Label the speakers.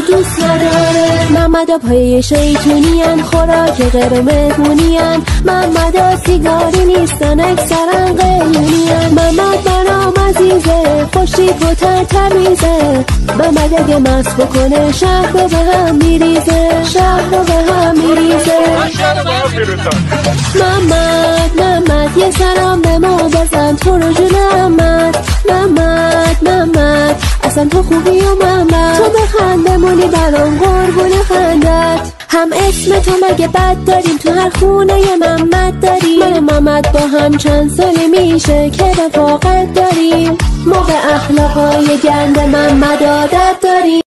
Speaker 1: دوست نداره. محمدا پای شیطونیان، خوراک غیر مهمونیان. محمدا سیگاری نیستن، اکثرا قلیونیان. محمد برام عزیزه، خوشی و تمیزه. محمد اگه مست بکنه شهر رو به هم میریزه، شهر رو به هم میریزه. محمد یه سلام به ما بزن، تو رو جون محمد اصلا تو خوبی و محمد، تو بخند بمونی برام قربون خندت. هم اسم تو مگه بد داریم، تو هر خونه یه محمد داریم. من و محمد با هم چند سالی میشه که رفاقت داریم. ما به اخلاقای گند محمد عادت داریم.